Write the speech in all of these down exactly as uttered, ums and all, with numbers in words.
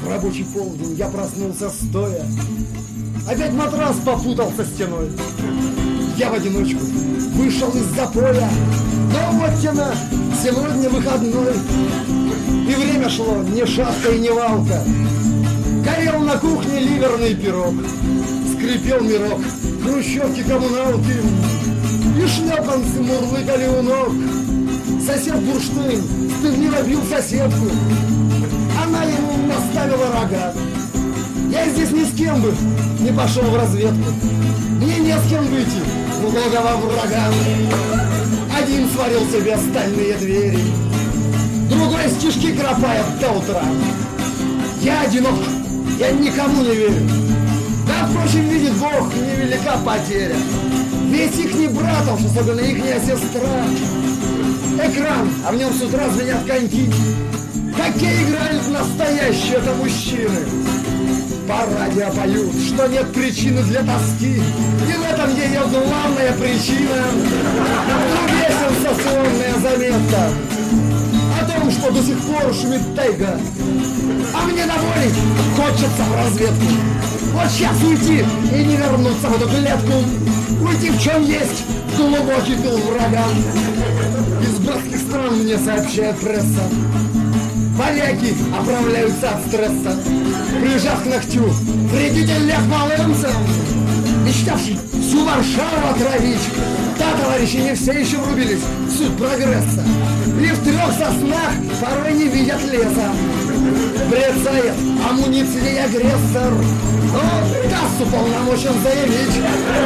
рабочий полдень я проснулся стоя. Опять матрас попутался стеной. Я в одиночку вышел из запоя. Но вот тена, сегодня выходной. И время шло ни шатка и ни валка. Горел на кухне ливерный пирог. Скрипел мирок хрущевки коммуналки. И шлепанцы мурлыкали у ног. Сосед Бурштейн стыдливо бил соседку. Она ему наставила рога. Я здесь ни с кем бы не пошел в разведку. Мне не с кем выйти в логово врага. Один сварил себе стальные двери, другой стишки кропает до утра. Я одинок, я никому не верю. Да, впрочем, видит Бог, невелика потеря. Ведь их не братов, особенно ихняя сестра. Экран, а в нем с утра звенят коньки. Хоккей играют настоящие-то мужчины. По радио поют, что нет причины для тоски. И в этом ее главная причина. Другие сенсационная заметка о том, что до сих пор шумит тайга. А мне на воле хочется в разведку. Вот сейчас уйти и не вернуться в эту клетку. Уйти в чем есть, в глубокий тыл врага. Из братских стран мне сообщает пресса. Поляки оправляются от стресса. Прижав к ногтю вредитель Лех Валенса, мечтавший всю Варшаву отравить. Да, товарищи, не все еще врубились в суть прогресса. И в трех соснах порой не видят леса. Брецает амуниции агрессор. Но ТАСС уполномочен заявить.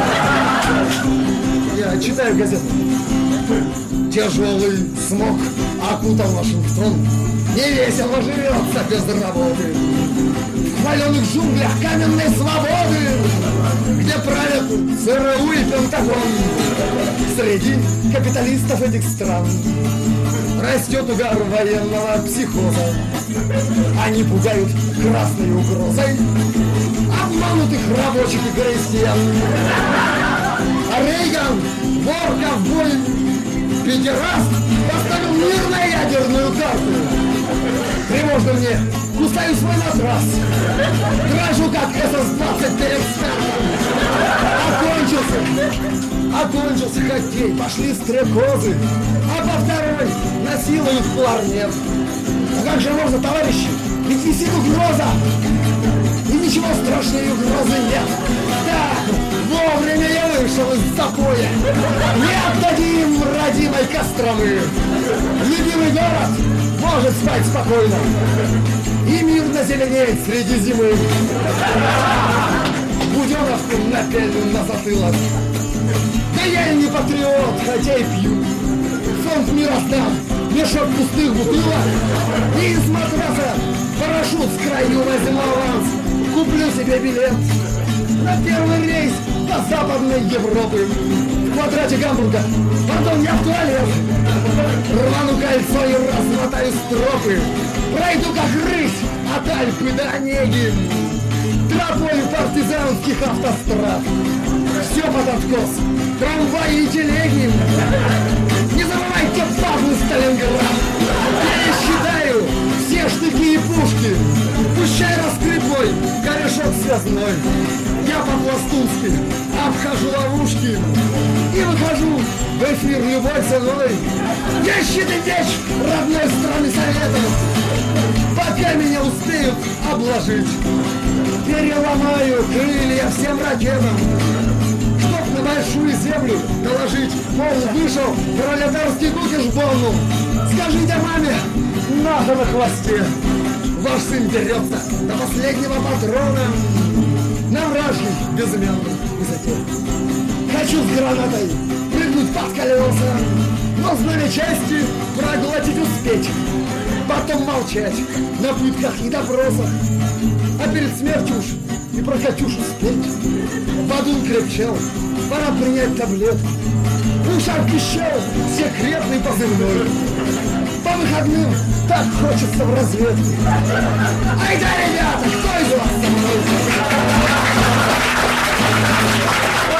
Я читаю газету. Тяжелый смог окутал Вашингтон. Не весело живется без работы. В хваленных джунглях каменной свободы, где правят ЦРУ и Пентагон. Среди капиталистов этих стран растет угар военного психоза. Они пугают красной угрозой обманутых рабочих и крестьян. А Рейган, вор, ковбой, педераст, поставил мир на ядерную карту. Тревожно мне, кусаю свой матрас, дрожу как эс эс двадцать перед стартом. Окончился, окончился хоккей, пошли стрекозы, а по второй насилуют кларнет. А как же можно, товарищи, ведь висит угроза, и ничего страшнее угрозы нет. Да, вовремя я вышел из запоя, не отдадим родимой Костромы. Любимый город может спать спокойно и мирно зеленеет среди зимы. Буденовку напялю на затылок. Да я и не патриот, хотя и пью. Фонд мира сдам, мешок пустых бутылок. И из матраса парашют с краю возьму аванс. Куплю себе билет на первый рейс до Западной Европы. В квадрате Гамбурга, пардон, я в туалет. Рвану кольцо и размотаю стропы. Пройду как рысь от Альпы до Онеги, тропой партизанских автострад. Все под откос, трамваи и телеги. Не забывайте базы Сталинград. Я считаю все штыки и пушки. Пущай раскрыт мой корешок связной. Я по-пластунски обхожу ловушки и выхожу в эфир любой ценой. Я щит и меч родной страны Советов, пока меня успеют обложить. Переломаю крылья всем ракетам, чтоб на большую землю доложить. Мол, вышел пролетарский кукиш Бонну. Скажите маме, надо на хвосте. Ваш сын дерется до последнего патрона на вражьей безымянной высоте. Хочу с гранатой прыгнуть под колеса, но знамя части проглотить успеть. Потом молчать на пытках и допросах, а перед смертью уж и про Катюшу спеть. Бадун крепчал, пора принять таблетку. В ушах пищал секретный позывной. По выходным так хочется в разведку. Ай да, ребята, кто из вас со мной?